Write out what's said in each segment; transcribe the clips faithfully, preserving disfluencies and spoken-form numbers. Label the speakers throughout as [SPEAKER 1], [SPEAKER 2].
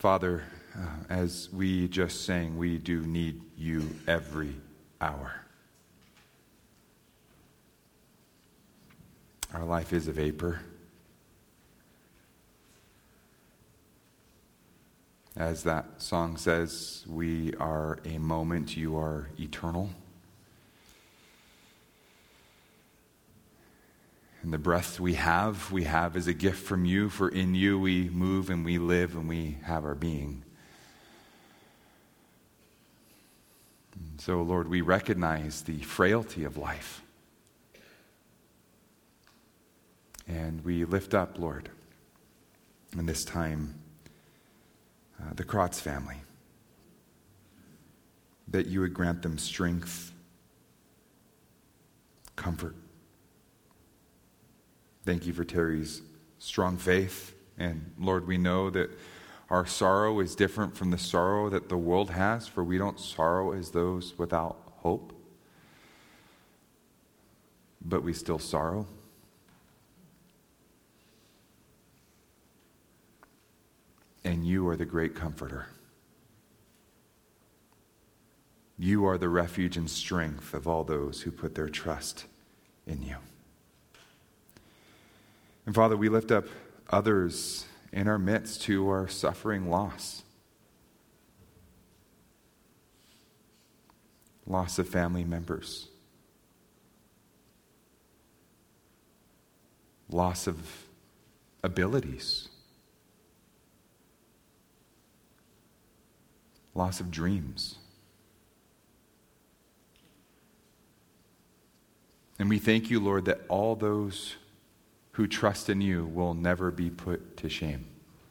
[SPEAKER 1] Father, uh, as we just sang, we do need you every hour. Our life is a vapor. As that song says, we are a moment, you are eternal. And the breath we have, we have as a gift from you, for in you we move and we live and we have our being. And so, Lord, we recognize the frailty of life. And we lift up, Lord, in this time, uh, the Krotz family, that you would grant them strength, comfort. Thank you for Terry's strong faith. And Lord, we know that our sorrow is different from the sorrow that the world has, for we don't sorrow as those without hope, but we still sorrow. And you are the great comforter. You are the refuge and strength of all those who put their trust in you. And Father, we lift up others in our midst who are suffering loss. Loss of family members. Loss of abilities. Loss of dreams. And we thank you, Lord, that all those who trust in you will never be put to shame.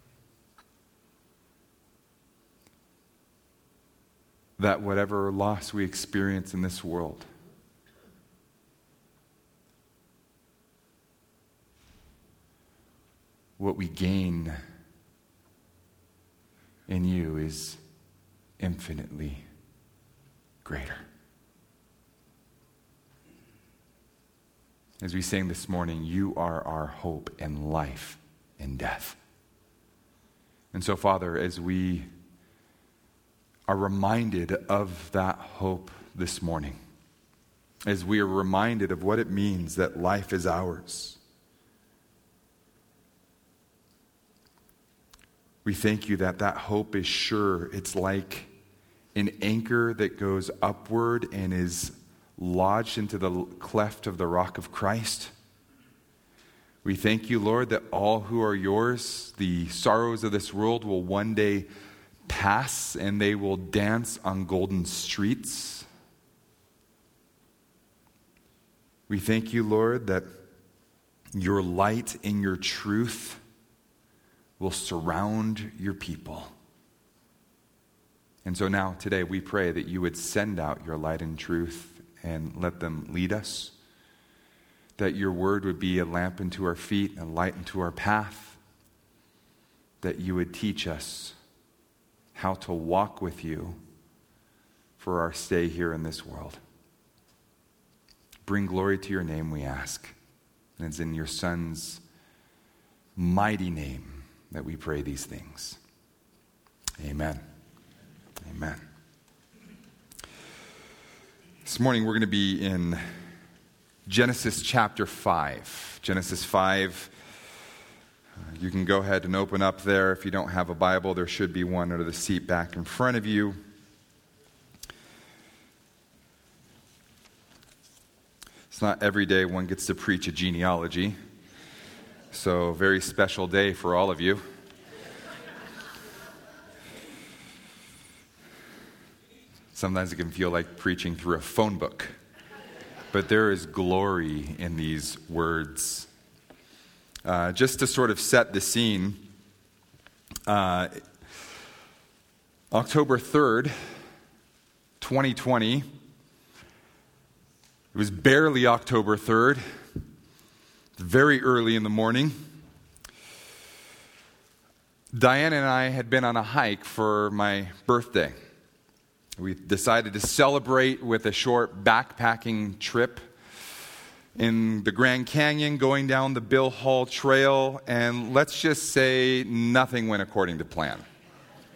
[SPEAKER 1] That whatever loss we experience in this world, what we gain in you is infinitely greater. As we sang this morning, you are our hope in life and death. And so, Father, as we are reminded of that hope this morning, as we are reminded of what it means that life is ours, we thank you that that hope is sure. It's like an anchor that goes upward and is lodged into the cleft of the rock of Christ. We thank you, Lord, that all who are yours, the sorrows of this world, will one day pass and they will dance on golden streets. We thank you, Lord, that your light and your truth will surround your people. And so now, today, we pray that you would send out your light and truth and let them lead us, that your word would be a lamp unto our feet and a light unto our path, that you would teach us how to walk with you for our stay here in this world. Bring glory to your name, we ask. And it's in your Son's mighty name that we pray these things. Amen. Amen. This morning we're going to be in Genesis chapter five. Genesis five. Uh, you can go ahead and open up there. If you don't have a Bible, there should be one under the seat back in front of you. It's not every day one gets to preach a genealogy. So, a very special day for all of you. Sometimes it can feel like preaching through a phone book. But there is glory in these words. Uh, just to sort of set the scene, uh, October third, twenty twenty, it was barely October third, very early in the morning. Diane and I had been on a hike for my birthday. We decided to celebrate with a short backpacking trip in the Grand Canyon, going down the Bill Hall Trail, and let's just say nothing went according to plan.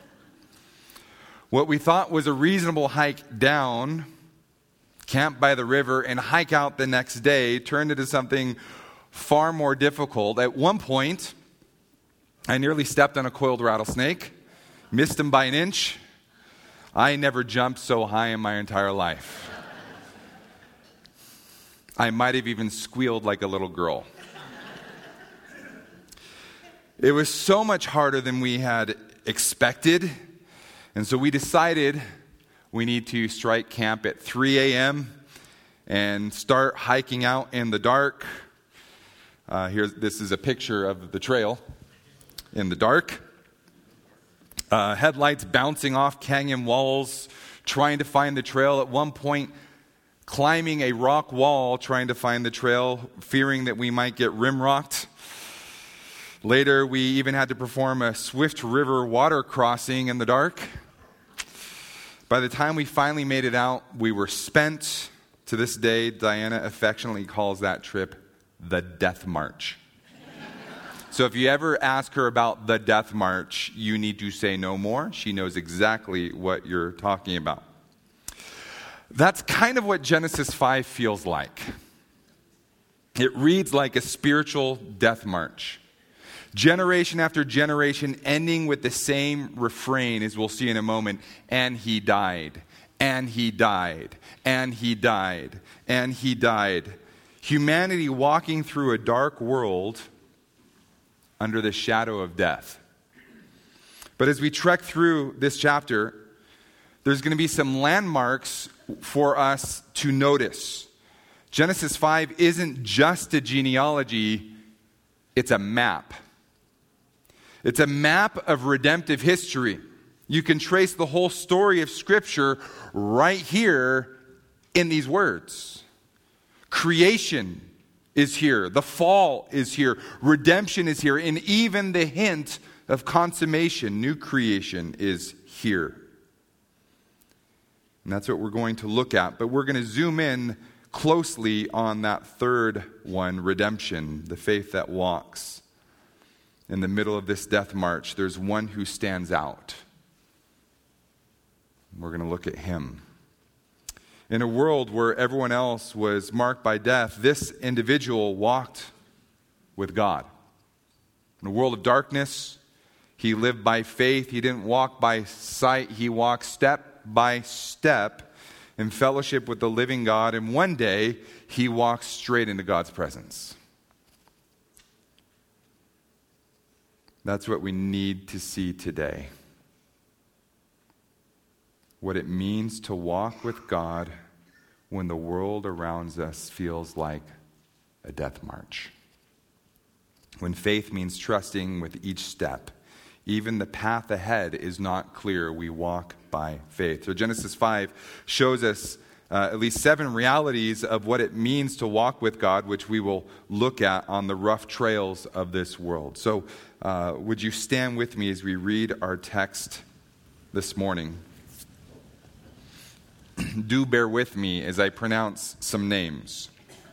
[SPEAKER 1] what we thought was a reasonable hike down, camp by the river, and hike out the next day turned into something far more difficult. At one point, I nearly stepped on a coiled rattlesnake, missed him by an inch. I never jumped so high in my entire life. I might have even squealed like a little girl. It was so much harder than we had expected, and so we decided we need to strike camp at three a.m. and start hiking out in the dark. Uh, here's this is a picture of the trail in the dark. Uh, headlights bouncing off canyon walls, trying to find the trail. At one point, climbing a rock wall, trying to find the trail, fearing that we might get rimrocked. Later, we even had to perform a swift river water crossing in the dark. By the time we finally made it out, we were spent. To this day, Diana affectionately calls that trip the Death March. So if you ever ask her about the Death March, you need to say no more. She knows exactly what you're talking about. That's kind of what Genesis five feels like. It reads like a spiritual death march. Generation after generation ending with the same refrain, as we'll see in a moment, and he died, and he died, and he died, and he died. Humanity walking through a dark world under the shadow of death. But as we trek through this chapter, there's going to be some landmarks for us to notice. Genesis five isn't just a genealogy, it's a map. It's a map of redemptive history. You can trace the whole story of Scripture right here in these words. Creation is here. The fall is here. Redemption is here. And even the hint of consummation, new creation, is here. And that's what we're going to look at. But we're going to zoom in closely on that third one, redemption, the faith that walks. In the middle of this death march, there's one who stands out. We're going to look at him. In a world where everyone else was marked by death, this individual walked with God. In a world of darkness, he lived by faith. He didn't walk by sight. He walked step by step in fellowship with the living God. And one day, he walked straight into God's presence. That's what we need to see today. What it means to walk with God when the world around us feels like a death march. When faith means trusting with each step. Even the path ahead is not clear. We walk by faith. So Genesis five shows us uh, at least seven realities of what it means to walk with God, which we will look at on the rough trails of this world. So uh, would you stand with me as we read our text this morning? Do bear with me as I pronounce some names.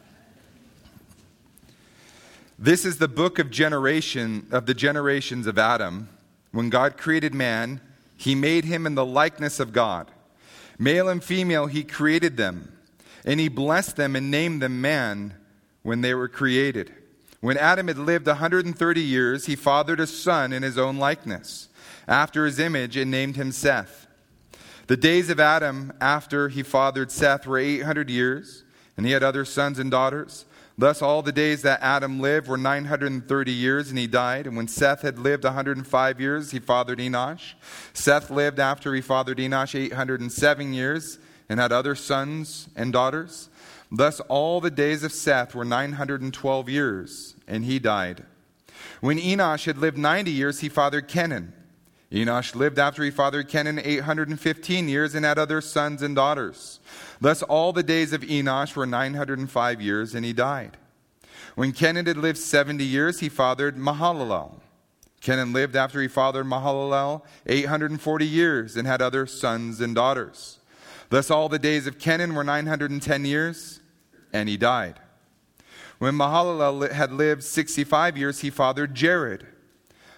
[SPEAKER 1] This is the book of generation of the generations of Adam. When God created man, he made him in the likeness of God. Male and female, he created them. And he blessed them and named them man when they were created. When Adam had lived one hundred thirty years, he fathered a son in his own likeness, after his image, and named him Seth. The days of Adam after he fathered Seth were eight hundred years, and he had other sons and daughters. Thus all the days that Adam lived were nine hundred thirty years, and he died. And when Seth had lived one hundred five years, he fathered Enosh. Seth lived after he fathered Enosh eight hundred seven years, and had other sons and daughters. Thus all the days of Seth were nine hundred twelve years, and he died. When Enosh had lived ninety years, he fathered Kenan. Enosh lived after he fathered Kenan eight hundred fifteen years, and had other sons and daughters. Thus all the days of Enosh were nine hundred five years, and he died. When Kenan had lived seventy years, he fathered Mahalalel. Kenan lived after he fathered Mahalalel eight hundred forty years, and had other sons and daughters. Thus all the days of Kenan were nine hundred ten years, and he died. When Mahalalel had lived sixty-five years, he fathered Jared.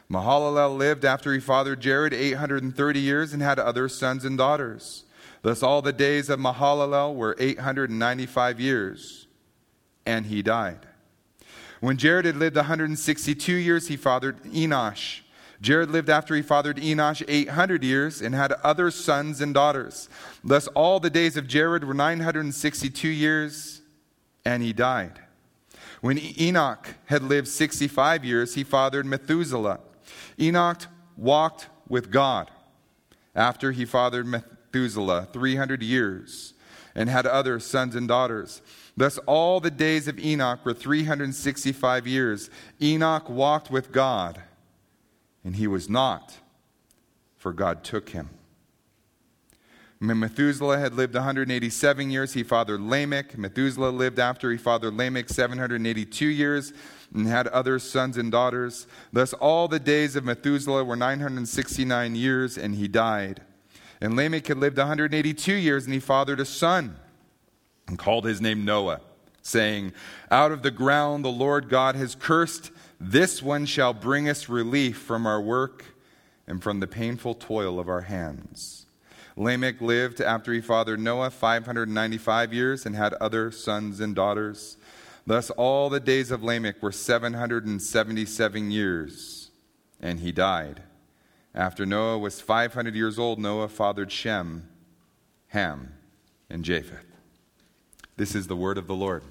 [SPEAKER 1] Mahalalel lived after he fathered Jared eight hundred thirty years and had other sons and daughters. Thus all the days of Mahalalel were eight hundred ninety-five years, and he died. When Jared had lived one hundred sixty-two years, he fathered Enosh. Jared lived after he fathered Enosh eight hundred years and had other sons and daughters. Thus all the days of Jared were nine hundred sixty-two years, and he died. When Enoch had lived sixty-five years, he fathered Methuselah. Enoch walked with God after he fathered Methuselah three hundred years and had other sons and daughters. Thus all the days of Enoch were three hundred sixty-five years. Enoch walked with God, and he was not, for God took him. When Methuselah had lived one hundred eighty-seven years, he fathered Lamech. Methuselah lived after he fathered Lamech seven hundred eighty-two years and had other sons and daughters. Thus all the days of Methuselah were nine hundred sixty-nine years, and he died. And Lamech had lived one hundred eighty-two years, and he fathered a son and called his name Noah, saying, out of the ground the Lord God has cursed. This one shall bring us relief from our work and from the painful toil of our hands. Lamech lived after he fathered Noah five hundred ninety-five years and had other sons and daughters. Thus all the days of Lamech were seven hundred seventy-seven years, and he died. After Noah was five hundred years old, Noah fathered Shem, Ham, and Japheth. This is the word of the Lord.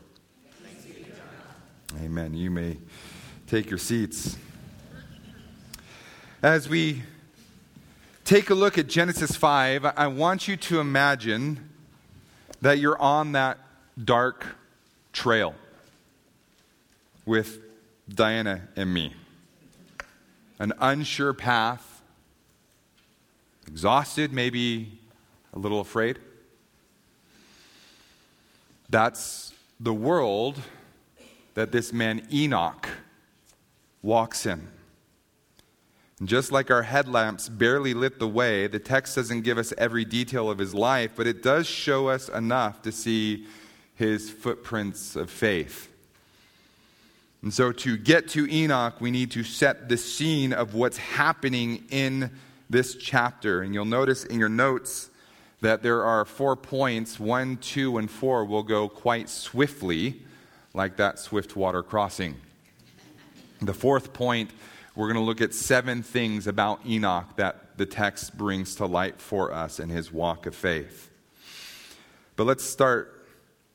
[SPEAKER 1] Amen. You may take your seats. As we take a look at Genesis five, I want you to imagine that you're on that dark trail with Diana and me. An unsure path, exhausted, maybe a little afraid. That's the world that this man Enoch walks in. And just like our headlamps barely lit the way, the text doesn't give us every detail of his life, but it does show us enough to see his footprints of faith. And so to get to Enoch, we need to set the scene of what's happening in this chapter. And you'll notice in your notes that there are four points. One, two, and four will go quite swiftly, like that swift water crossing. The fourth point, we're going to look at seven things about Enoch that the text brings to light for us in his walk of faith. But let's start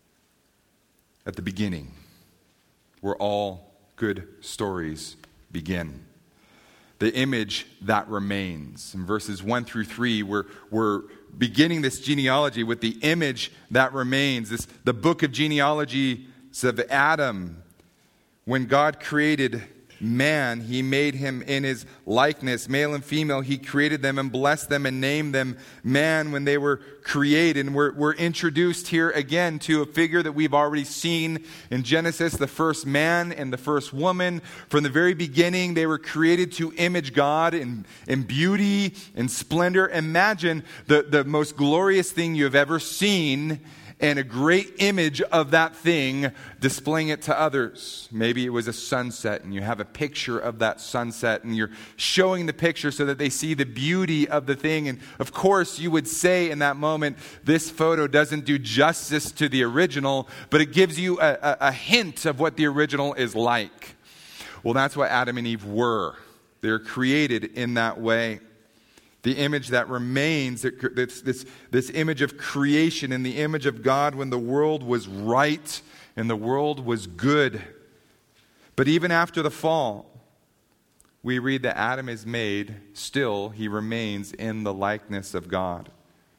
[SPEAKER 1] at the beginning, where all good stories begin. The image that remains. In verses one through three, we're, we're beginning this genealogy with the image that remains. This, the book of genealogy of Adam. When God created man, he made him in his likeness, male and female. He created them and blessed them and named them man when they were created. And we're, we're introduced here again to a figure that we've already seen in Genesis, the first man and the first woman. From the very beginning, they were created to image God in, in beauty and splendor. Imagine the, the most glorious thing you have ever seen, and a great image of that thing, displaying it to others. Maybe it was a sunset, and you have a picture of that sunset, and you're showing the picture so that they see the beauty of the thing. And of course, you would say in that moment, this photo doesn't do justice to the original, but it gives you a, a, a hint of what the original is like. Well, that's what Adam and Eve were. They're created in that way. The image that remains, this, this, this image of creation and the image of God when the world was right and the world was good. But even after the fall, we read that Adam is made, still he remains in the likeness of God.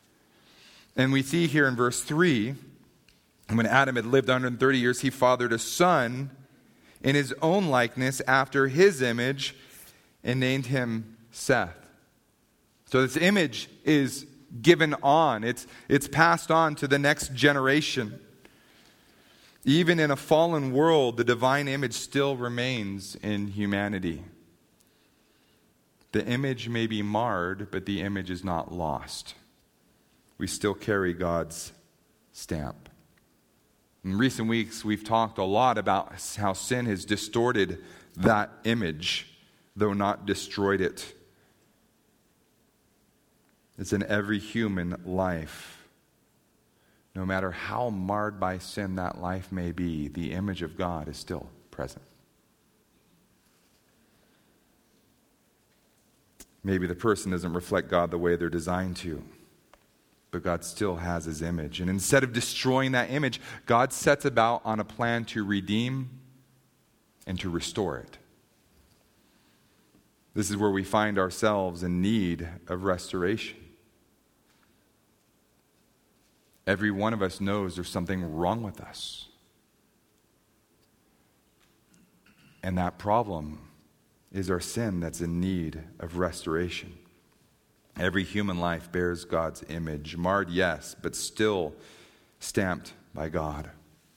[SPEAKER 1] And we see here in verse three, when Adam had lived one hundred thirty years, he fathered a son in his own likeness after his image and named him Seth. So this image is given on. It's, it's passed on to the next generation. Even in a fallen world, the divine image still remains in humanity. The image may be marred, but the image is not lost. We still carry God's stamp. In recent weeks, we've talked a lot about how sin has distorted that image though not destroyed it. It's in every human life. No matter how marred by sin that life may be, the image of God is still present. Maybe the person doesn't reflect God the way they're designed to, but God still has his image. And instead of destroying that image, God sets about on a plan to redeem and to restore it. This is where we find ourselves in need of restoration. Every one of us knows there's something wrong with us. And that problem is our sin that's in need of restoration. Every human life bears God's image, marred, yes, but still stamped by God.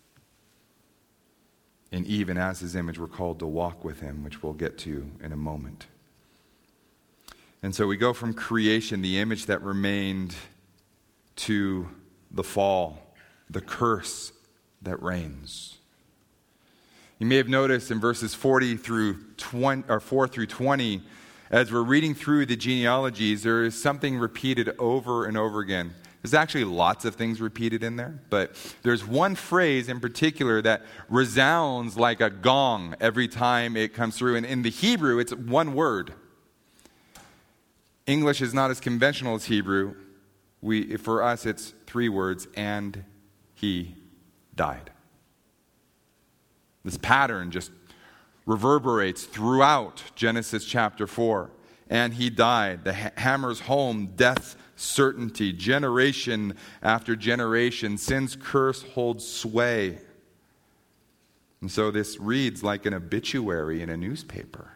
[SPEAKER 1] And even as his image, we're called to walk with him, which we'll get to in a moment. And so we go from creation, the image that remained, to the fall, the curse that reigns. You may have noticed in verses forty through twenty, or four through twenty, as we're reading through the genealogies, there is something repeated over and over again. There's actually lots of things repeated in there, but there's one phrase in particular that resounds like a gong every time it comes through. And in the Hebrew, it's one word. English is not as conventional as Hebrew. We, for us, it's three words, and he died. This pattern just reverberates throughout Genesis chapter four. And he died. The ha- hammers home death's certainty. Generation after generation, sin's curse holds sway. And so this reads like an obituary in a newspaper.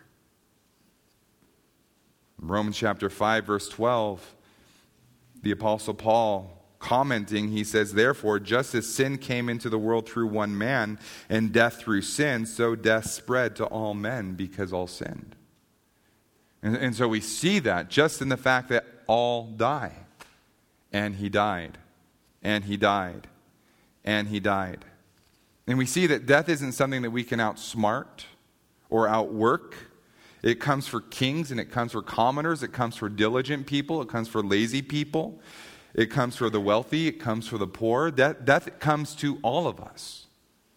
[SPEAKER 1] Romans chapter five, verse twelve, the Apostle Paul commenting, he says, therefore, just as sin came into the world through one man, and death through sin, so death spread to all men because all sinned. And, and so we see that just in the fact that all die. And he died. And he died. And he died. And we see that death isn't something that we can outsmart or outwork. It comes for kings and it comes for commoners. It comes for diligent people. It comes for lazy people. It comes for the wealthy. It comes for the poor. Death, death comes to all of us.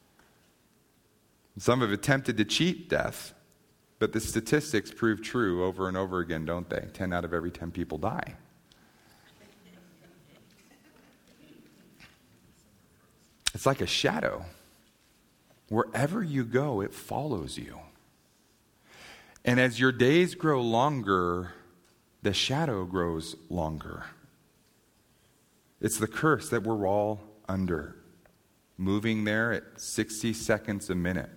[SPEAKER 1] Some have attempted to cheat death, but the statistics prove true over and over again, don't they? Ten out of every ten people die. It's like a shadow. Wherever you go, it follows you. And as your days grow longer, the shadow grows longer. It's the curse that we're all under, moving there at sixty seconds a minute,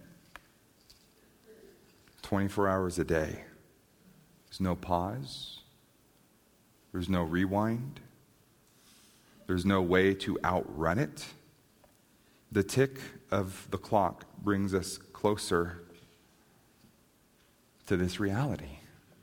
[SPEAKER 1] twenty-four hours a day. There's no pause. There's no rewind. There's no way to outrun it. The tick of the clock brings us closer to this reality.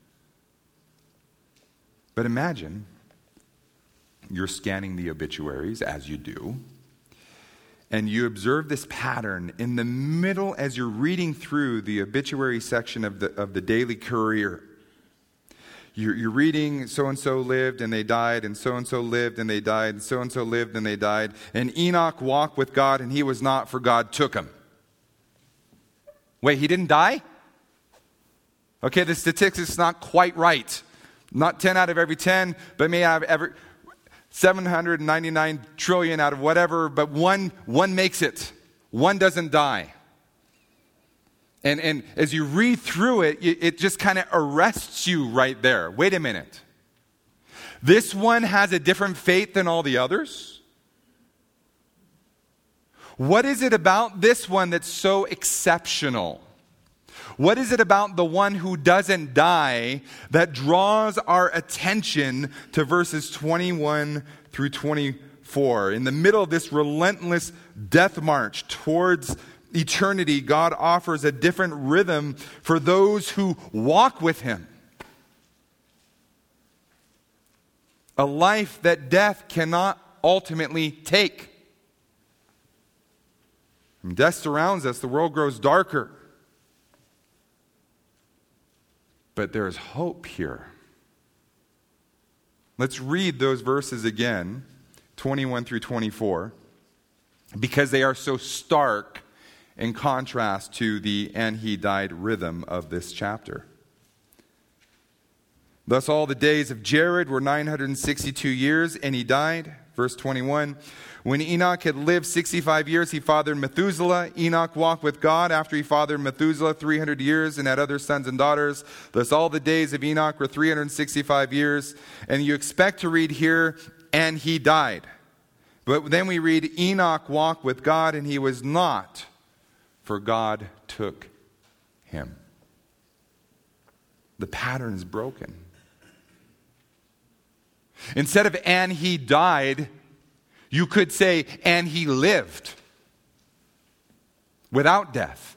[SPEAKER 1] But imagine you're scanning the obituaries, as you do, and you observe this pattern in the middle as you're reading through the obituary section of the of the Daily Courier. You're, you're reading, so-and-so lived and they died, and so-and-so lived and they died, and so-and-so lived and they died. And Enoch walked with God, and he was not, for God took him. Wait, he didn't die? Okay, the statistics is not quite right. Not ten out of every ten, but may have every seven hundred ninety-nine trillion out of whatever, but one one makes it. One doesn't die. And and as you read through it, it just kind of arrests you right there. Wait a minute. This one has a different fate than all the others? What is it about this one that's so exceptional? What is it about the one who doesn't die that draws our attention to verses twenty-one through twenty-four? In the middle of this relentless death march towards eternity, God offers a different rhythm for those who walk with him. A life that death cannot ultimately take. When death surrounds us, the world grows darker. but there is hope here. Let's read those verses again, twenty-one through twenty-four, because they are so stark in contrast to the "and he died" rhythm of this chapter. Thus all the days of Jared were nine hundred sixty-two years, and he died. Verse twenty-one, when Enoch had lived sixty-five years, he fathered Methuselah. Enoch walked with God after he fathered Methuselah three hundred years and had other sons and daughters. Thus all the days of Enoch were three hundred sixty-five years. And you expect to read here, and he died. But then we read, Enoch walked with God, and he was not, for God took him. The pattern is broken. Instead of "and he died," you could say, "and he lived without death."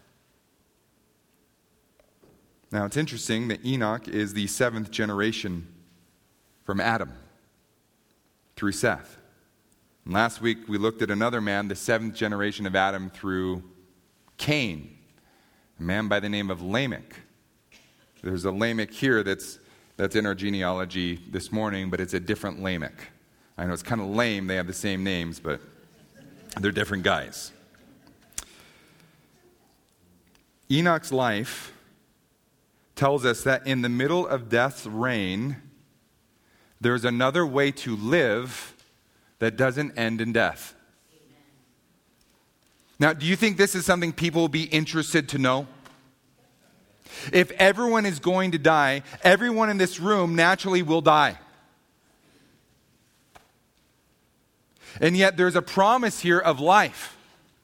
[SPEAKER 1] Now, it's interesting that Enoch is the seventh generation from Adam through Seth. And last week, we looked at another man, the seventh generation of Adam through Cain, a man by the name of Lamech. There's a Lamech here that's That's in our genealogy this morning, but it's a different Lamech. I know it's kind of lame, they have the same names, but they're different guys. Enoch's life tells us that in the middle of death's reign, there's another way to live that doesn't end in death. Now, do you think this is something people will be interested to know? If everyone is going to die, everyone in this room naturally will die. And yet there's a promise here of life.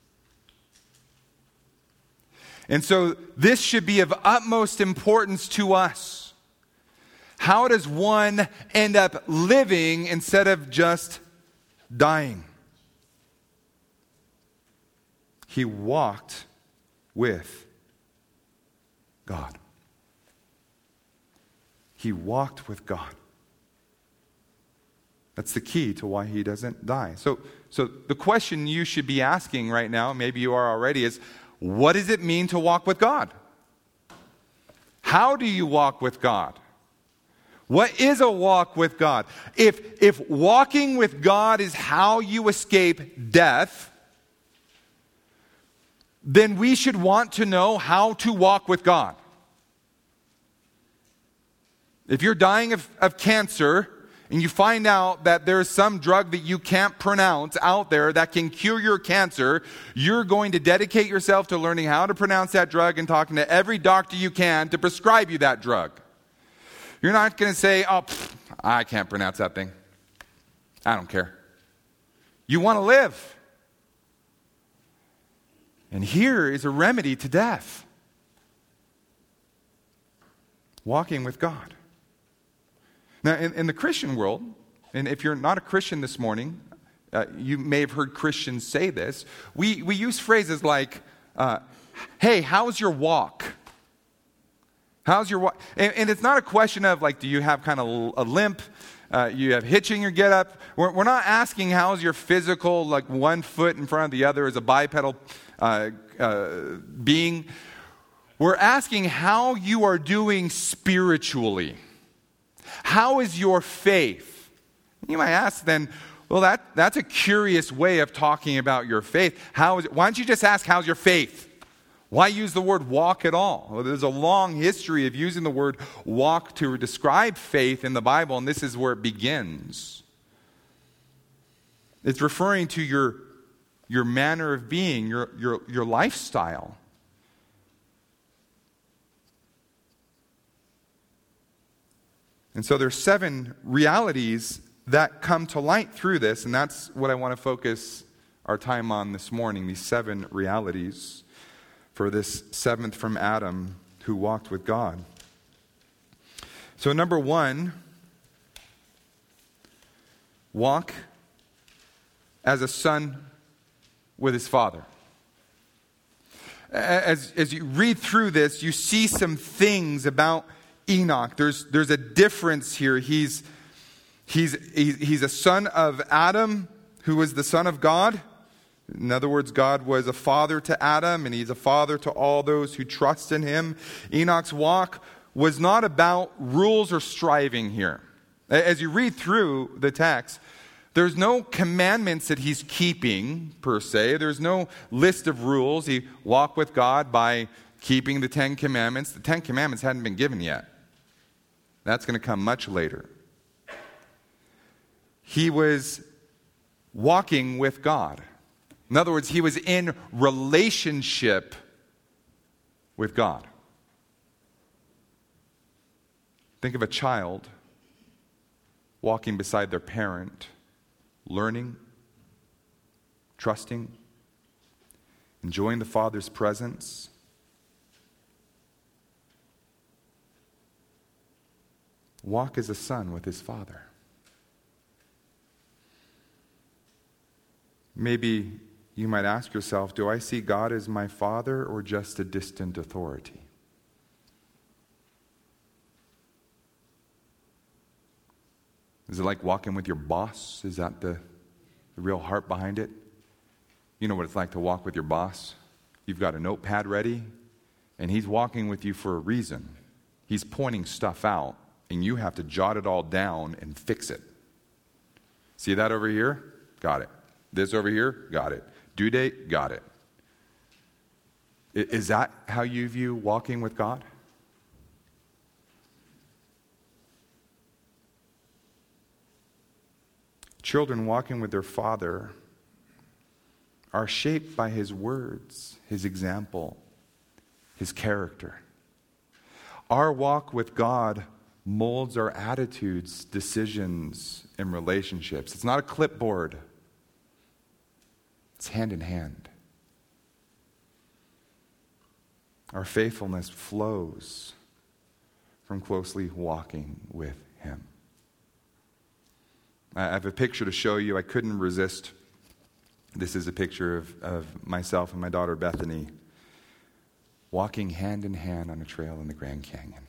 [SPEAKER 1] And so this should be of utmost importance to us. How does one end up living instead of just dying? He walked with God. He walked with God. That's the key to why he doesn't die. So, so the question you should be asking right now, maybe you are already, is what does it mean to walk with God? How do you walk with God? What is a walk with God? If, if walking with God is how you escape death, then we should want to know how to walk with God. If you're dying of, of cancer and you find out that there's some drug that you can't pronounce out there that can cure your cancer, you're going to dedicate yourself to learning how to pronounce that drug and talking to every doctor you can to prescribe you that drug. You're not going to say, "Oh, pfft, I can't pronounce that thing. I don't care." You want to live. And here is a remedy to death. Walking with God. Now, in, in the Christian world, and if you're not a Christian this morning, uh, you may have heard Christians say this. We, we use phrases like, uh, "Hey, how's your walk? How's your walk?" And, and it's not a question of, like, do you have kind of a limp? Uh, you have hitching your get up. We're, we're not asking how's your physical, like one foot in front of the other as a bipedal uh, uh, being. We're asking how you are doing spiritually. How is your faith? You might ask then, well, that, that's a curious way of talking about your faith. How is it? Why don't you just ask, how's your faith? Why use the word walk at all? Well, there's a long history of using the word walk to describe faith in the Bible, and this is where it begins. It's referring to your, your manner of being, your, your, your lifestyle. And so there's seven realities that come to light through this, and that's what I want to focus our time on this morning, these seven realities for this seventh from Adam who walked with God. So number one, walk as a son with his father. As, as you read through this, you see some things about Enoch. There's, there's a difference here. He's, he's, he's a son of Adam, who was the son of God. In other words, God was a father to Adam, and he's a father to all those who trust in him. Enoch's walk was not about rules or striving here. As you read through the text, there's no commandments that he's keeping, per se. There's no list of rules. He walked with God by keeping the Ten Commandments. The Ten Commandments hadn't been given yet. That's going to come much later. He was walking with God. In other words, he was in relationship with God. Think of a child walking beside their parent, learning, trusting, enjoying the Father's presence. Walk as a son with his Father. Maybe you might ask yourself, do I see God as my Father or just a distant authority? Is it like walking with your boss? Is that the, the real heart behind it? You know what it's like to walk with your boss? You've got a notepad ready, and he's walking with you for a reason. He's pointing stuff out, and you have to jot it all down and fix it. See that over here? Got it. This over here? Got it. Due date? Got it. Is that how you view walking with God? Children walking with their Father are shaped by His words, His example, His character. Our walk with God molds our attitudes, decisions, and relationships. It's not a clipboard. It's hand in hand. Our faithfulness flows from closely walking with Him. I have a picture to show you. I couldn't resist. This is a picture of, of myself and my daughter Bethany walking hand in hand on a trail in the Grand Canyon.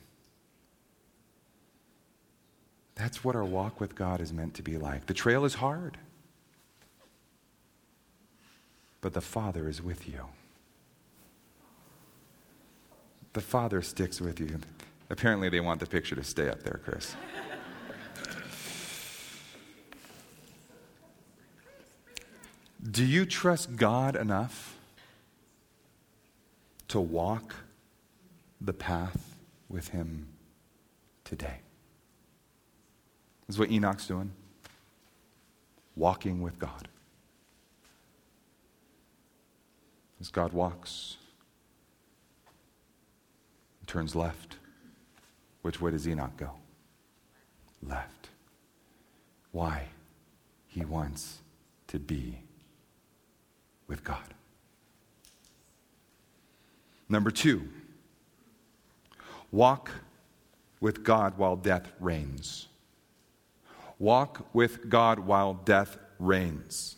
[SPEAKER 1] That's what our walk with God is meant to be like. The trail is hard, but the Father is with you. The Father sticks with you. Apparently they want the picture to stay up there, Chris. Do you trust God enough to walk the path with Him today? This is what Enoch's doing. Walking with God. As God walks, he turns left. Which way does Enoch go? Left. Why? He wants to be with God. Number two, walk with God while death reigns. Walk with God while death reigns.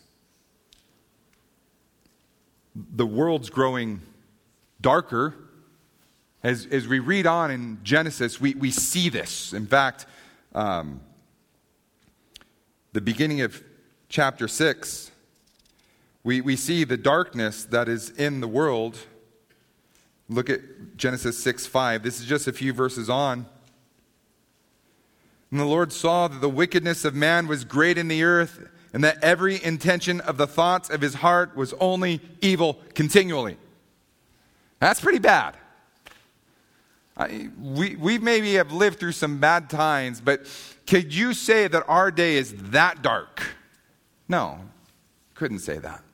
[SPEAKER 1] The world's growing darker. As, as we read on in Genesis, we, we see this. In fact, um, the beginning of chapter six, we, we see the darkness that is in the world. Look at Genesis six five. This is just a few verses on. And the Lord saw that the wickedness of man was great in the earth, and that every intention of the thoughts of his heart was only evil continually. That's pretty bad. I, we, we maybe have lived through some bad times, but could you say that our day is that dark? No, couldn't say that.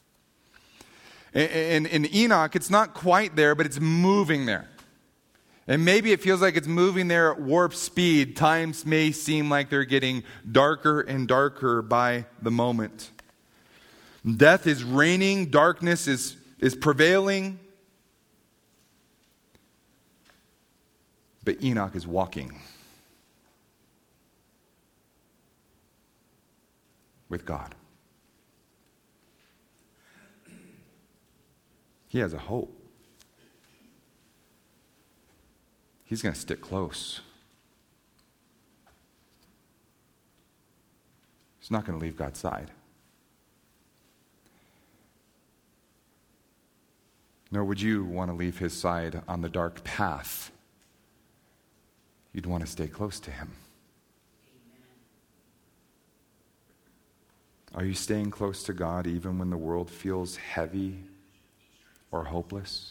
[SPEAKER 1] In, in, in Enoch, it's not quite there, but it's moving there. And maybe it feels like it's moving there at warp speed. Times may seem like they're getting darker and darker by the moment. Death is reigning. Darkness is, is prevailing. But Enoch is walking with God. He has a hope. He's going to stick close. He's not going to leave God's side. Nor would you want to leave his side on the dark path you'd want to stay close to him. Are you staying close to God even when the world feels heavy or hopeless?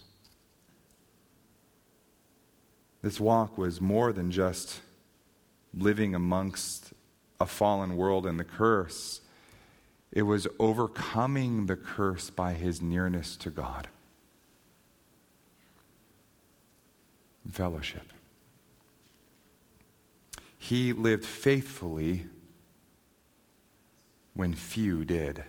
[SPEAKER 1] This walk was more than just living amongst a fallen world and the curse. It was overcoming the curse by his nearness to God. Fellowship. He lived faithfully when few did.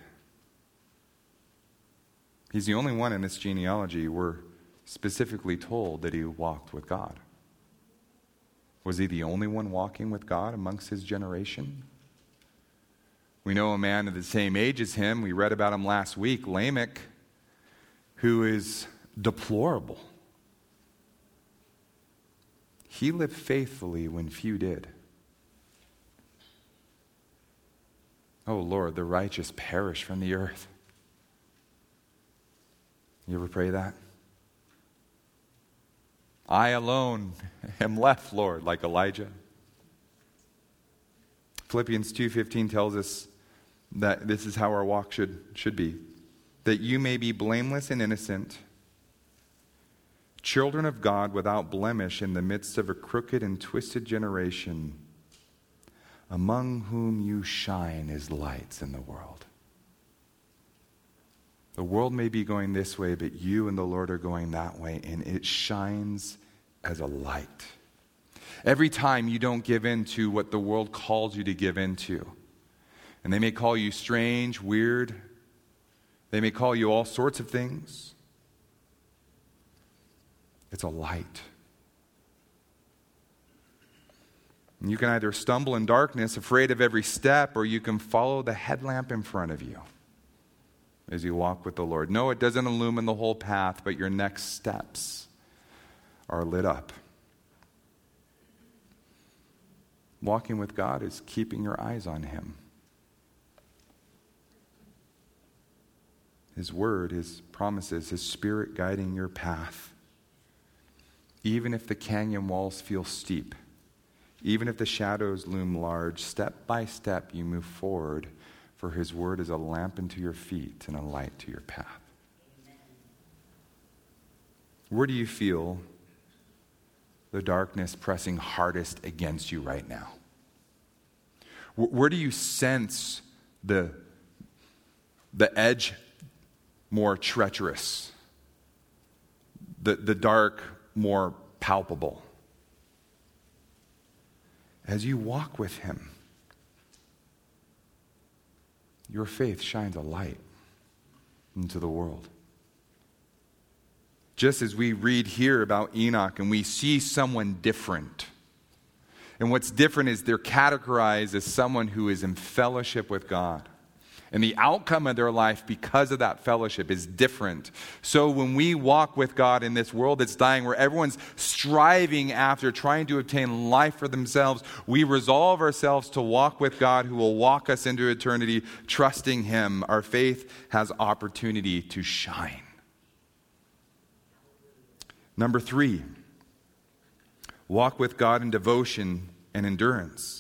[SPEAKER 1] He's the only one in this genealogy we're specifically told that he walked with God. Was he the only one walking with God amongst his generation? We know a man of the same age as him. We read about him last week, Lamech, who is deplorable. He lived faithfully when few did. Oh Lord, the righteous perish from the earth. You ever pray that? I alone am left, Lord, like Elijah. Philippians two fifteen tells us that this is how our walk should, should be. That you may be blameless and innocent, children of God without blemish in the midst of a crooked and twisted generation, among whom you shine as lights in the world. The world may be going this way, but you and the Lord are going that way, and it shines as a light. Every time you don't give in to what the world calls you to give into, and they may call you strange, weird, they may call you all sorts of things, it's a light. And you can either stumble in darkness, afraid of every step, or you can follow the headlamp in front of you as you walk with the Lord. No, it doesn't illumine the whole path, but your next steps are lit up. Walking with God is keeping your eyes on him. His word, his promises, his spirit guiding your path. Even if the canyon walls feel steep, even if the shadows loom large, step by step you move forward, for his word is a lamp unto your feet and a light to your path. Amen. Where do you feel the darkness pressing hardest against you right now? Where do you sense the, the edge more treacherous, the, the dark more palpable? As you walk with him, your faith shines a light into the world. Just as we read here about Enoch and we see someone different. And what's different is they're categorized as someone who is in fellowship with God. And the outcome of their life because of that fellowship is different. So when we walk with God in this world that's dying, where everyone's striving after trying to obtain life for themselves, we resolve ourselves to walk with God who will walk us into eternity, trusting him. Our faith has opportunity to shine. Number three, walk with God in devotion and endurance.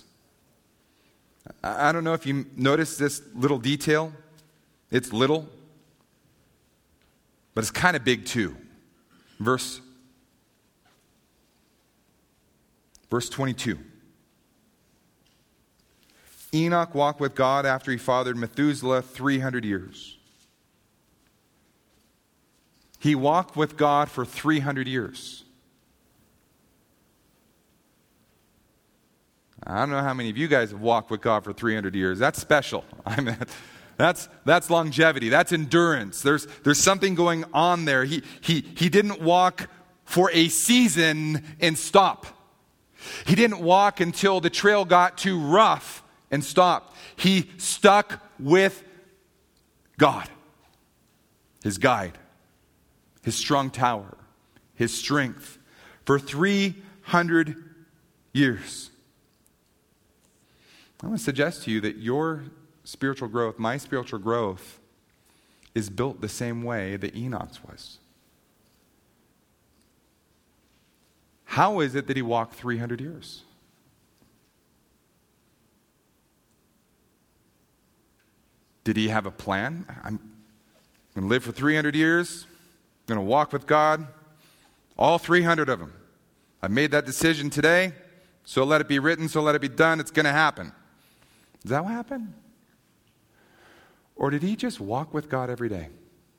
[SPEAKER 1] I don't know if you noticed this little detail. It's little, but it's kind of big too. Verse, verse twenty-two. Enoch walked with God after he fathered Methuselah three hundred years. He walked with God for three hundred years. I don't know how many of you guys have walked with God for three hundred years. That's special. I mean, that's, that's longevity. That's endurance. There's, there's something going on there. He, he, he didn't walk for a season and stop. He didn't walk until the trail got too rough and stopped. He stuck with God, his guide, his strong tower, his strength, for three hundred years. I want to suggest to you that your spiritual growth, my spiritual growth, is built the same way that Enoch's was. How is it that he walked three hundred years? Did he have a plan? I'm going to live for three hundred years. I'm going to walk with God. All three hundred of them. I made that decision today. So let it be written. So let it be done. It's going to happen. Is that what happened? Or did he just walk with God every day?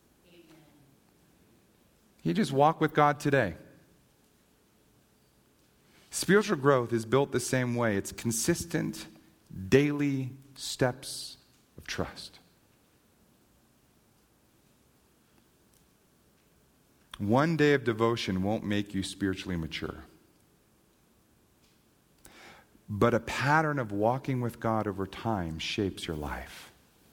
[SPEAKER 1] He just walked with God today. Spiritual growth is built the same way. It's consistent, daily steps of trust. One day of devotion won't make you spiritually mature. But a pattern of walking with God over time shapes your life.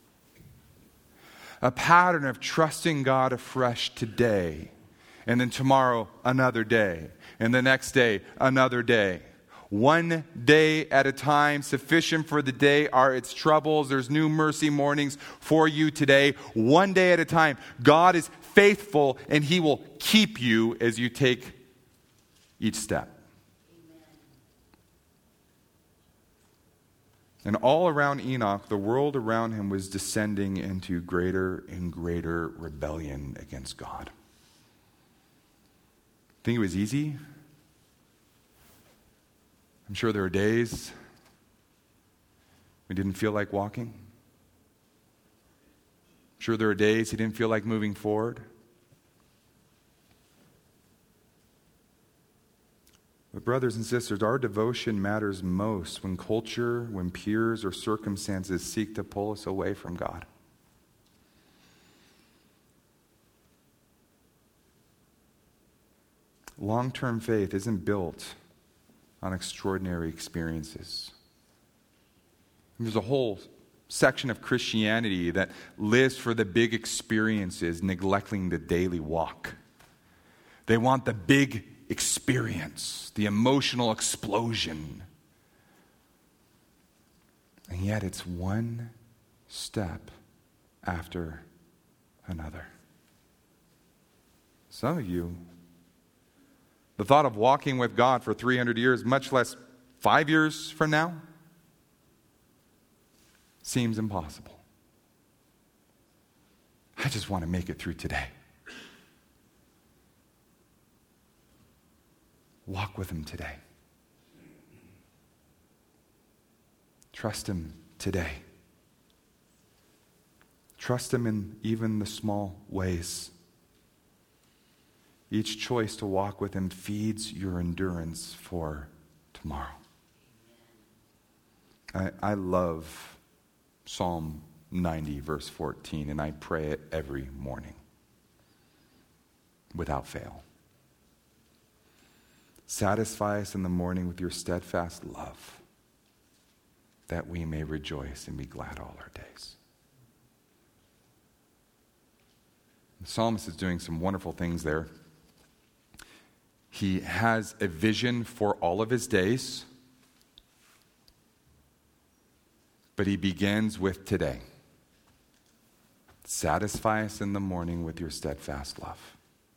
[SPEAKER 1] A pattern of trusting God afresh today, and then tomorrow another day, and the next day another day. One day at a time, sufficient for the day are its troubles. There's new mercy mornings for you today. One day at a time. God is faithful, and he will keep you as you take each step. Amen. And all around Enoch, the world around him was descending into greater and greater rebellion against God. Think it was easy? I'm sure there were days we didn't feel like walking. I'm sure there were days he didn't feel like moving forward. But brothers and sisters, our devotion matters most when culture, when peers or circumstances seek to pull us away from God. Long-term faith isn't built on extraordinary experiences. There's a whole section of Christianity that lives for the big experiences, neglecting the daily walk. They want the big experience, the emotional explosion. And yet it's one step after another. Some of you, the thought of walking with God for three hundred years, much less five years from now, seems impossible. I just want to make it through today. Walk with him today. Trust him today. Trust him in even the small ways. Each choice to walk with him feeds your endurance for tomorrow. I, I love Psalm ninety, verse fourteen, and I pray it every morning without fail. Satisfy us in the morning with your steadfast love, that we may rejoice and be glad all our days. The psalmist is doing some wonderful things there. He has a vision for all of his days, but he begins with today. Satisfy us in the morning with your steadfast love,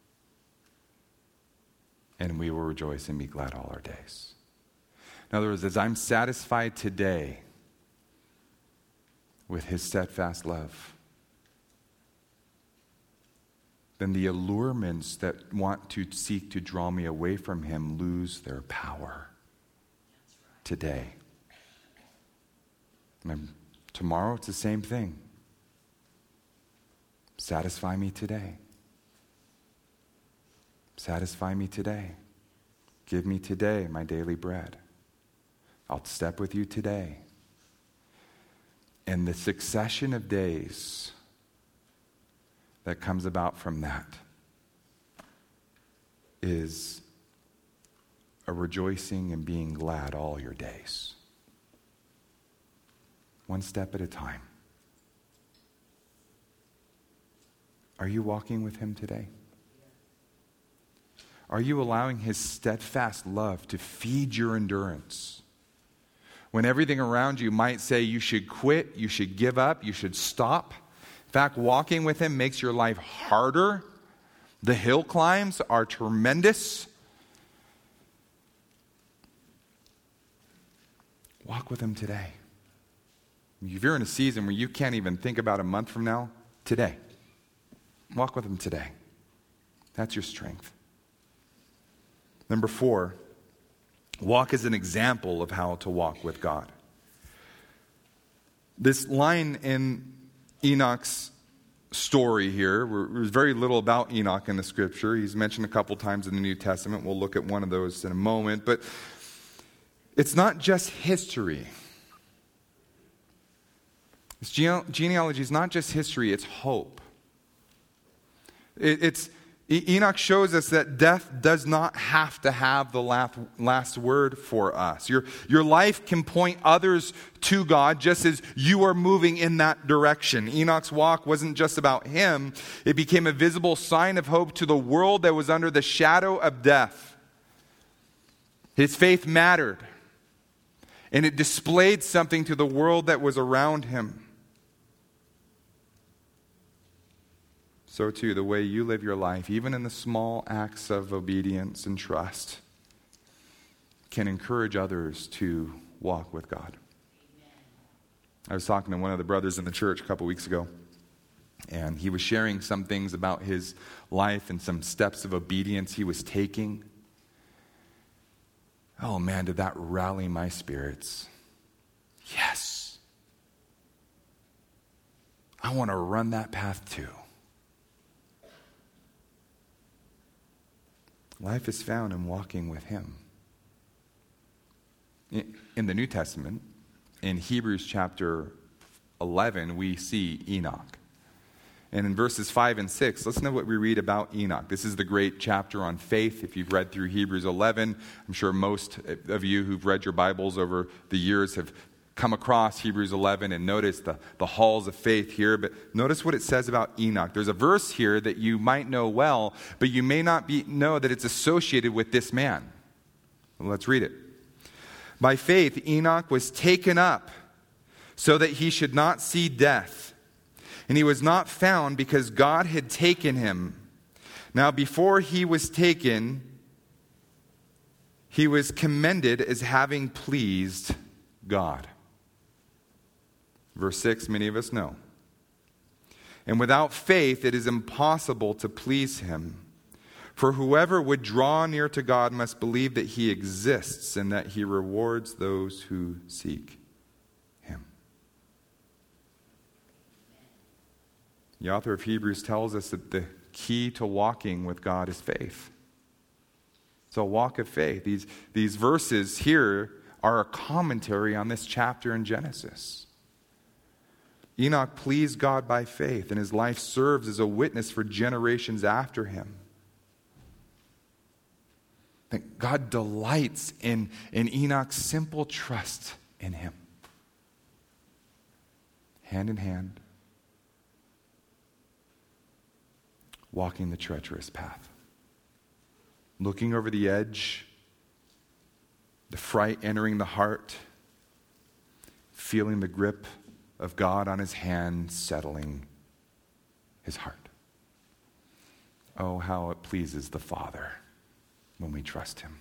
[SPEAKER 1] and we will rejoice and be glad all our days. In other words, as I'm satisfied today with his steadfast love, then the allurements that want to seek to draw me away from him lose their power today. And tomorrow it's the same thing. Satisfy me today. Satisfy me today. Give me today my daily bread. I'll step with you today. And the succession of days that comes about from that is a rejoicing and being glad all your days. One step at a time. Are you walking with him today? Are you allowing his steadfast love to feed your endurance? When everything around you might say you should quit, you should give up, you should stop. In fact, walking with him makes your life harder. The hill climbs are tremendous. Walk with him today. If you're in a season where you can't even think about a month from now, today. Walk with him today. That's your strength. Number four, walk as an example of how to walk with God. This line in Enoch's story here, there's very little about Enoch in the scripture. He's mentioned a couple times in the New Testament. We'll look at one of those in a moment. But it's not just history. This gene- genealogy is not just history, it's hope. It, it's Enoch shows us that death does not have to have the last, last word for us. Your, your life can point others to God just as you are moving in that direction. Enoch's walk wasn't just about him. It became a visible sign of hope to the world that was under the shadow of death. His faith mattered, and it displayed something to the world that was around him. So too, the way you live your life, even in the small acts of obedience and trust, can encourage others to walk with God. Amen. I was talking to one of the brothers in the church a couple weeks ago, and he was sharing some things about his life and some steps of obedience he was taking. Oh man, did that rally my spirits. Yes. I want to run that path too. Life is found in walking with him. In the New Testament, in Hebrews chapter eleven, we see Enoch. And in verses five and six, let's know what we read about Enoch. This is the great chapter on faith. If you've read through Hebrews eleven, I'm sure most of you who've read your Bibles over the years have come across Hebrews eleven and noticed the, the halls of faith here. But notice what it says about Enoch. There's a verse here that you might know well, but you may not be, know that it's associated with this man. Well, let's read it. By faith, Enoch was taken up so that he should not see death. And he was not found because God had taken him. Now, before he was taken, he was commended as having pleased God. Verse six, many of us know. And without faith, it is impossible to please him. For whoever would draw near to God must believe that he exists and that he rewards those who seek him. The author of Hebrews tells us that the key to walking with God is faith. It's a walk of faith. These, these verses here are a commentary on this chapter in Genesis. Enoch pleased God by faith, and his life serves as a witness for generations after him. That God delights in, in Enoch's simple trust in him. Hand in hand, walking the treacherous path. Looking over the edge, the fright entering the heart, feeling the grip of God on his hand settling his heart. Oh, how it pleases the Father when we trust him.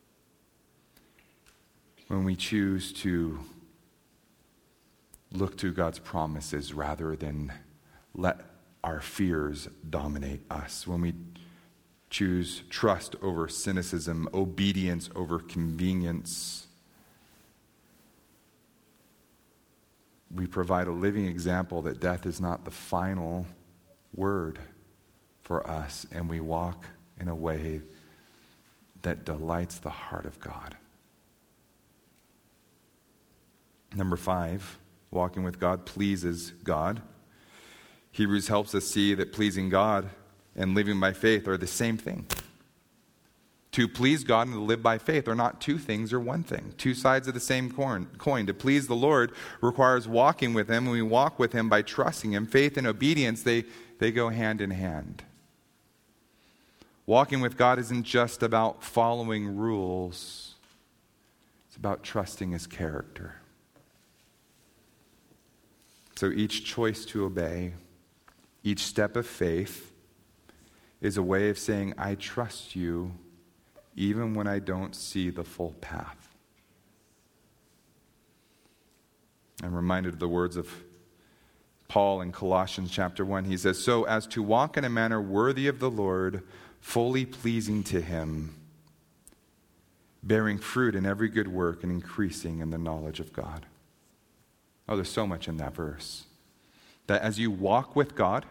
[SPEAKER 1] When we choose to look to God's promises rather than let our fears dominate us. When we choose trust over cynicism, obedience over convenience. We provide a living example that death is not the final word for us, and we walk in a way that delights the heart of God. Number five, walking with God pleases God. Hebrews helps us see that pleasing God and living by faith are the same thing. To please God and to live by faith are not two things or one thing. Two sides of the same coin. To please the Lord requires walking with him, and we walk with him by trusting him. Faith and obedience, they, they go hand in hand. Walking with God isn't just about following rules. It's about trusting his character. So each choice to obey, each step of faith is a way of saying, I trust you even when I don't see the full path. I'm reminded of the words of Paul in Colossians chapter one. He says, so as to walk in a manner worthy of the Lord, fully pleasing to him, bearing fruit in every good work and increasing in the knowledge of God. Oh, there's so much in that verse. That as you walk with God,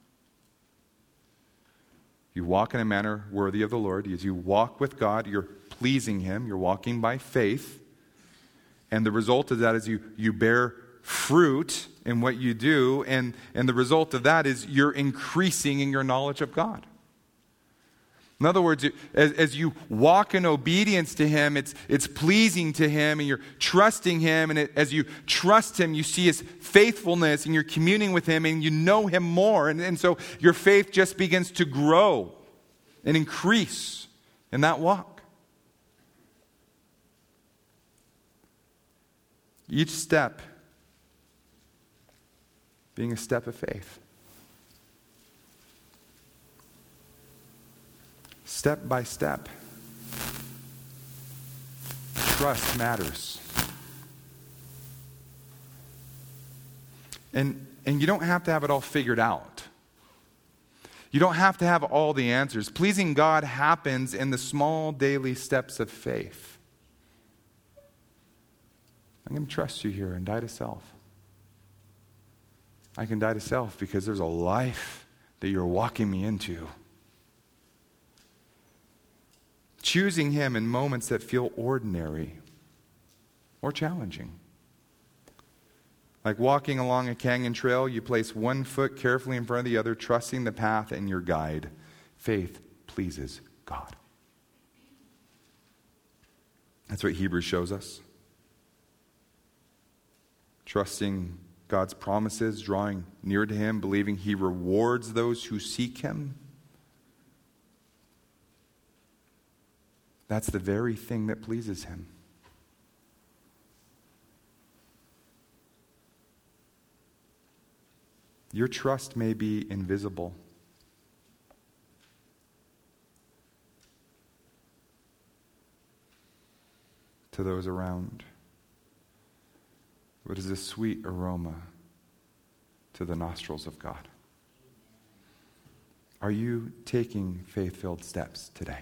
[SPEAKER 1] you walk in a manner worthy of the Lord. As you walk with God, you're pleasing him. You're walking by faith. And the result of that is you, you bear fruit in what you do. And, and the result of that is you're increasing in your knowledge of God. In other words, as, as you walk in obedience to him, it's, it's pleasing to him, and you're trusting him. And it, as you trust him, you see his faithfulness, and you're communing with him, and you know him more. And, and so your faith just begins to grow and increase in that walk. Each step being a step of faith. Step by step. Trust matters. And, and you don't have to have it all figured out. You don't have to have all the answers. Pleasing God happens in the small daily steps of faith. I'm going to trust you here and die to self. I can die to self because there's a life that you're walking me into. Choosing him in moments that feel ordinary or challenging. Like walking along a canyon trail, you place one foot carefully in front of the other, trusting the path and your guide. Faith pleases God. That's what Hebrews shows us. Trusting God's promises, drawing near to him, believing he rewards those who seek him. That's the very thing that pleases him. Your trust may be invisible. To those around. But is a sweet aroma to the nostrils of God. Are you taking faith-filled steps today?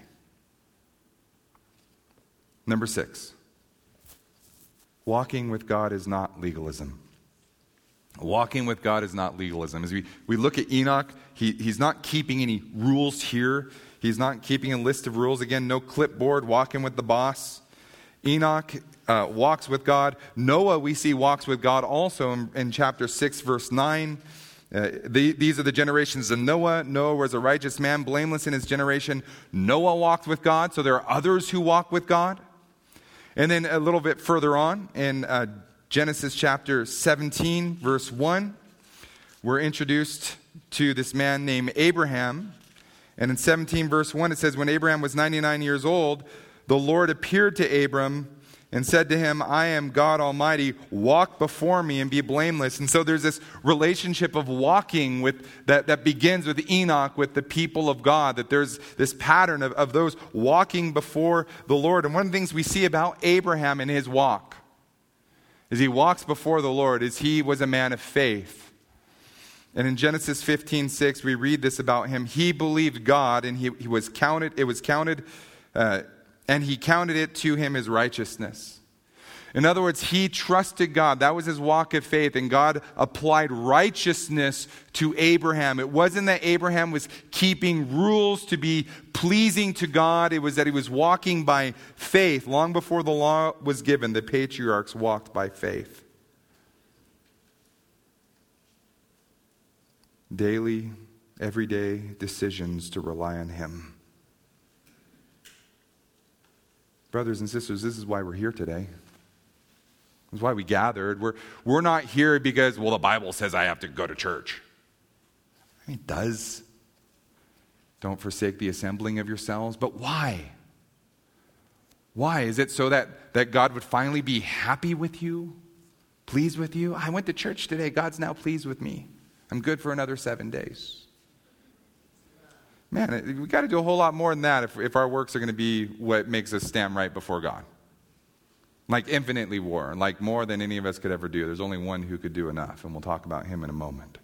[SPEAKER 1] Number six, walking with God is not legalism. Walking with God is not legalism. As we, we look at Enoch, he, he's not keeping any rules here. He's not keeping a list of rules. Again, no clipboard, walking with the boss. Enoch uh, walks with God. Noah, we see, walks with God also in, in chapter six, verse nine. Uh, the, these are the generations of Noah. Noah was a righteous man, blameless in his generation. Noah walked with God, so there are others who walk with God. And then a little bit further on in uh, Genesis chapter seventeen, verse one, we're introduced to this man named Abraham. And in seventeen, verse one, it says, when Abraham was ninety-nine years old, the Lord appeared to Abram and said to him, I am God Almighty, walk before me and be blameless. And so there's this relationship of walking with that, that begins with Enoch, with the people of God, that there's this pattern of, of those walking before the Lord. And one of the things we see about Abraham in his walk, as he walks before the Lord, is he was a man of faith. And in Genesis fifteen six, we read this about him. He believed God, and he, he was counted, it was counted, uh, and he counted it to him as righteousness. In other words, he trusted God. That was his walk of faith, and God applied righteousness to Abraham. It wasn't that Abraham was keeping rules to be pleasing to God. It was that he was walking by faith. Long before the law was given, the patriarchs walked by faith. Daily, everyday decisions to rely on him. Brothers and sisters, this is why we're here today. This is why we gathered. We're, we're not here because, well, the Bible says I have to go to church. I mean, it does. Don't forsake the assembling of yourselves. But why? Why? Is it so that, that God would finally be happy with you? Pleased with you? I went to church today. God's now pleased with me. I'm good for another seven days. Man, we got to do a whole lot more than that if, if our works are going to be what makes us stand right before God. Like infinitely more, like more than any of us could ever do. There's only one who could do enough, and we'll talk about him in a moment.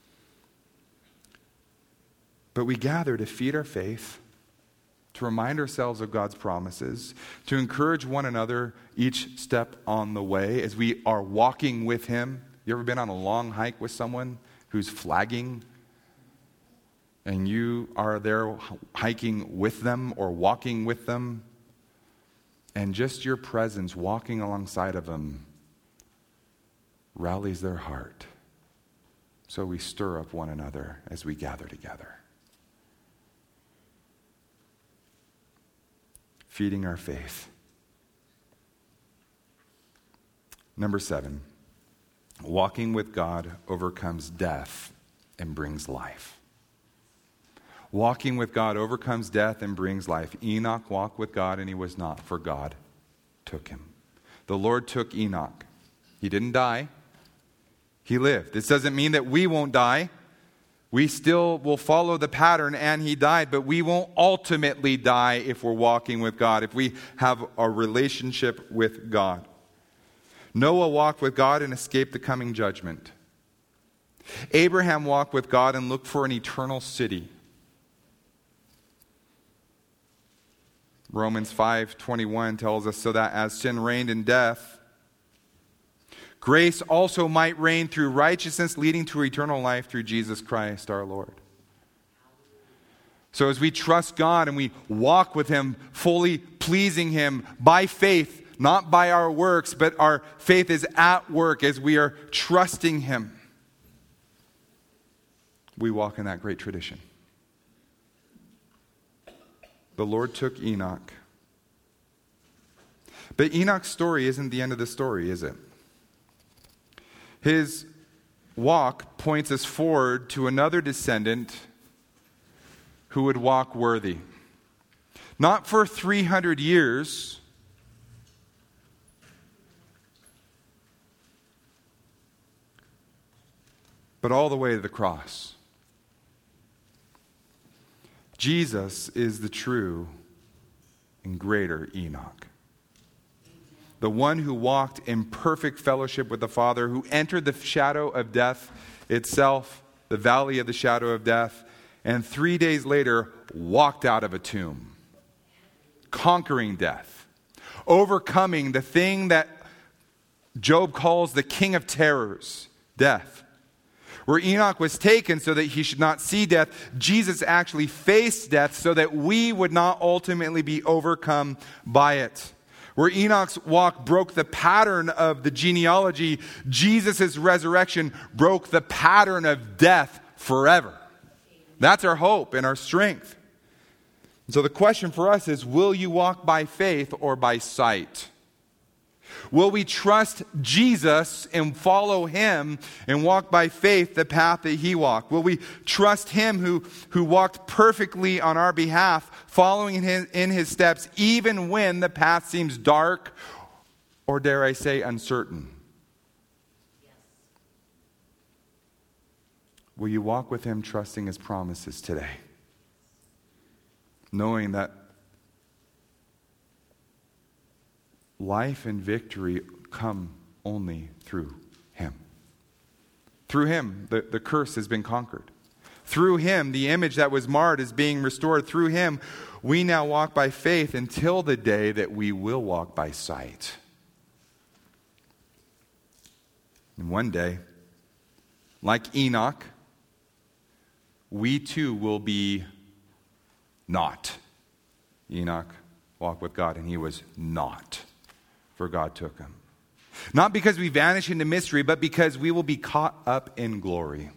[SPEAKER 1] But we gather to feed our faith, to remind ourselves of God's promises, to encourage one another each step on the way as we are walking with him. You ever been on a long hike with someone who's flagging, and you are there hiking with them or walking with them? And just your presence, walking alongside of them, rallies their heart. So we stir up one another as we gather together. Feeding our faith. Number seven, walking with God overcomes death and brings life. Walking with God overcomes death and brings life. Enoch walked with God and he was not, for God took him. The Lord took Enoch. He didn't die. He lived. This doesn't mean that we won't die. We still will follow the pattern, and he died, but we won't ultimately die if we're walking with God, if we have a relationship with God. Noah walked with God and escaped the coming judgment. Abraham walked with God and looked for an eternal city. Romans five twenty-one tells us, so that as sin reigned in death, grace also might reign through righteousness, leading to eternal life through Jesus Christ our Lord. So as we trust God and we walk with him, fully pleasing him by faith, not by our works, but our faith is at work as we are trusting him, we walk in that great tradition. The Lord took Enoch. But Enoch's story isn't the end of the story, is it? His walk points us forward to another descendant who would walk worthy. Not for three hundred years, but all the way to the cross. Jesus is the true and greater Enoch. The one who walked in perfect fellowship with the Father, who entered the shadow of death itself, the valley of the shadow of death, and three days later walked out of a tomb, conquering death, overcoming the thing that Job calls the king of terrors, death. Where Enoch was taken so that he should not see death, Jesus actually faced death so that we would not ultimately be overcome by it. Where Enoch's walk broke the pattern of the genealogy, Jesus' resurrection broke the pattern of death forever. That's our hope and our strength. And so the question for us is, will you walk by faith or by sight? Will we trust Jesus and follow him and walk by faith the path that he walked? Will we trust him who, who walked perfectly on our behalf, following in his, in his steps, even when the path seems dark or, dare I say, uncertain? Yes. Will you walk with him trusting his promises today? Knowing that life and victory come only through him. Through him, the, the curse has been conquered. Through him, the image that was marred is being restored. Through him, we now walk by faith until the day that we will walk by sight. And one day, like Enoch, we too will be not. Enoch walked with God and he was not. For God took him. Not because we vanish into mystery, but because we will be caught up in glory.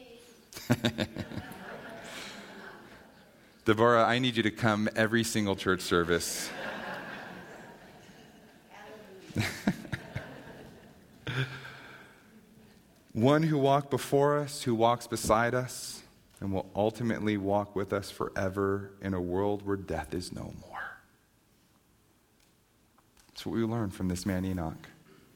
[SPEAKER 1] Deborah, I need you to come every single church service. One who walked before us, who walks beside us, and will ultimately walk with us forever in a world where death is no more. That's what we learned from this man Enoch.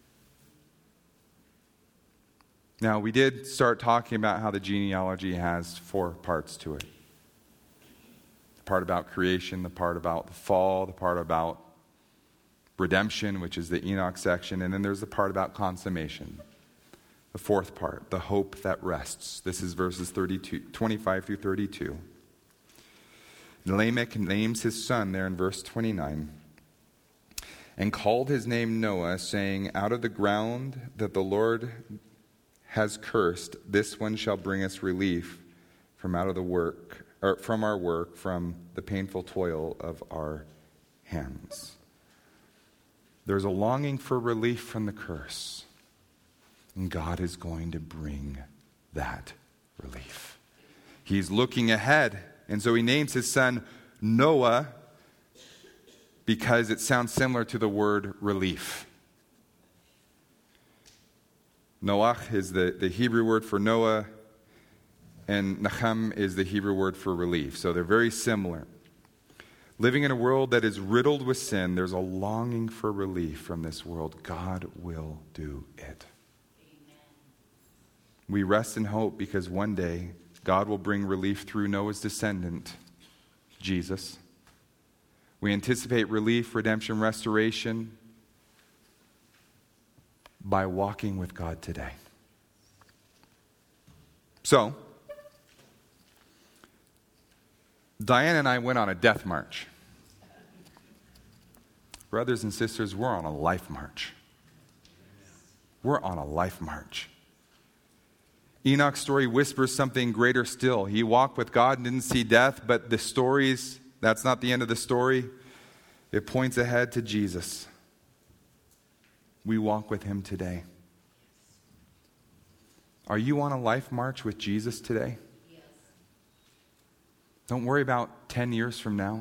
[SPEAKER 1] Now, we did start talking about how the genealogy has four parts to it. The part about creation, the part about the fall, the part about redemption, which is the Enoch section, and then there's the part about consummation. The fourth part, the hope that rests. This is verses thirty-two, twenty-five through thirty-two. Lamech names his son there in verse twenty-nine, and called his name Noah, saying, out of the ground that the Lord has cursed, this one shall bring us relief from out of the work, or from our work, from the painful toil of our hands. There's a longing for relief from the curse, and God is going to bring that relief. He's looking ahead, and so he names his son Noah because it sounds similar to the word relief. Noach is the, the Hebrew word for Noah, and Nachem is the Hebrew word for relief. So they're very similar. Living in a world that is riddled with sin, there's a longing for relief from this world. God will do it. Amen. We rest in hope because one day God will bring relief through Noah's descendant, Jesus. We anticipate relief, redemption, restoration by walking with God today. So, Diane and I went on a death march. Brothers and sisters, we're on a life march. We're on a life march. Enoch's story whispers something greater still. He walked with God and didn't see death, but the stories, that's not the end of the story. It points ahead to Jesus. We walk with him today. Are you on a life march with Jesus today? Don't worry about ten years from now.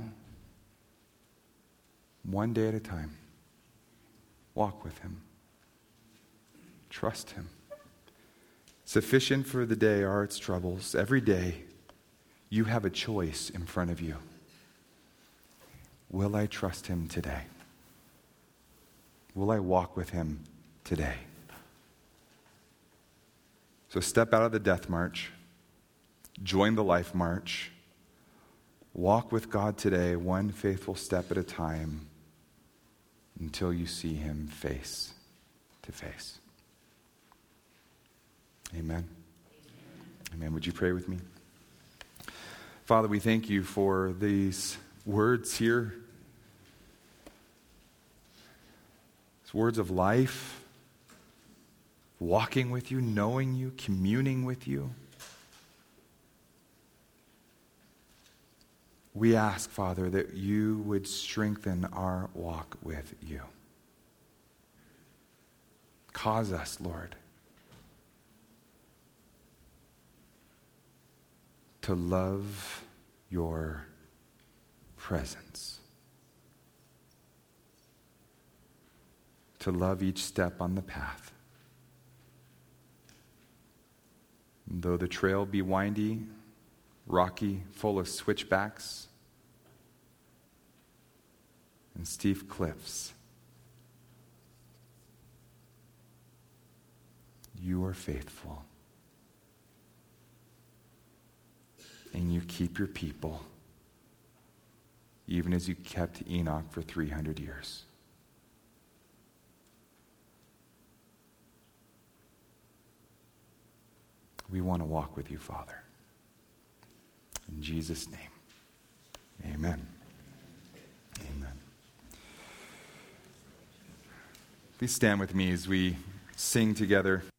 [SPEAKER 1] One day at a time. Walk with him. Trust him. Sufficient for the day are its troubles. Every day, you have a choice in front of you. Will I trust him today? Will I walk with him today? So step out of the death march. Join the life march. Walk with God today, one faithful step at a time, until you see him face to face. Amen. Amen. Would you pray with me? Father, we thank you for these words here. These words of life, walking with you, knowing you, communing with you. We ask, Father, that you would strengthen our walk with you. Cause us, Lord, to love your presence, to love each step on the path. And though the trail be windy, rocky, full of switchbacks and steep cliffs, you are faithful. And you keep your people, even as you kept Enoch for three hundred years. We want to walk with you, Father. In Jesus' name, amen. Amen. Please stand with me as we sing together.